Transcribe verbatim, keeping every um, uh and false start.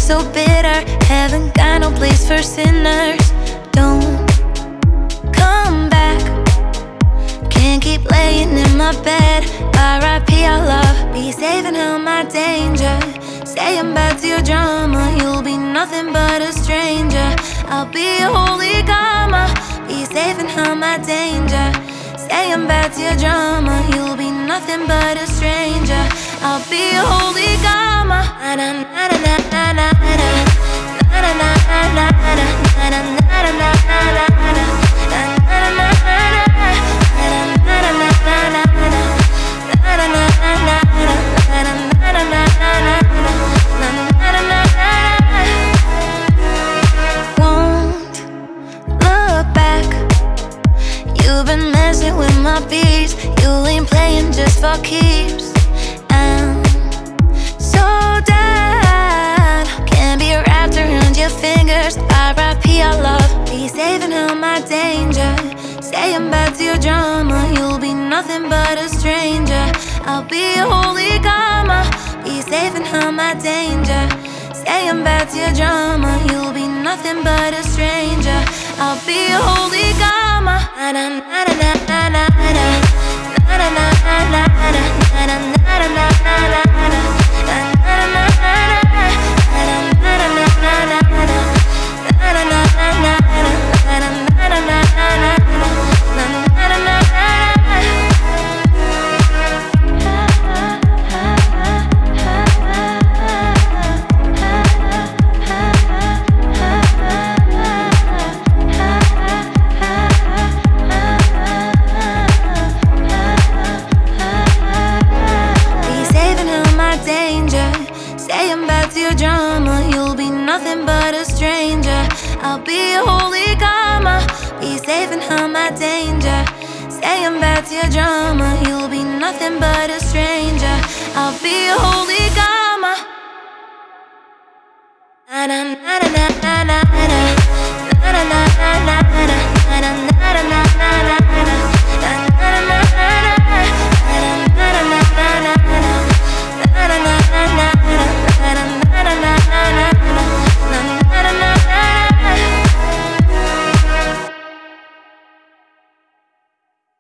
so bitter. Haven't got no place for sinners. Don't come back. Can't keep laying in my bed. R I P our love. Be safe and held my danger. Saying back to your drama. You'll be nothing but a stranger. I'll be a holy karma. Be safe and held my danger. Saying back to your drama. You'll be nothing but a stranger. I'll be a holy karma. Na na na na na na na na na na na na na na You've been messing with my beats. You ain't playing just for keeps. I'm so done. Can't be wrapped around your fingers. R I P our love. Be saving all my danger. Saying back to your drama. You'll be nothing but a stranger. I'll be a holy karma. Be saving all my danger. Saying back to your drama. You'll be nothing but a stranger. I'll be a holy karma. Na na na na na na na na na na na na na na nothing but a stranger. I'll be a holy karma. Be safe and hide my danger. Saying back to your drama. You'll be nothing but a stranger.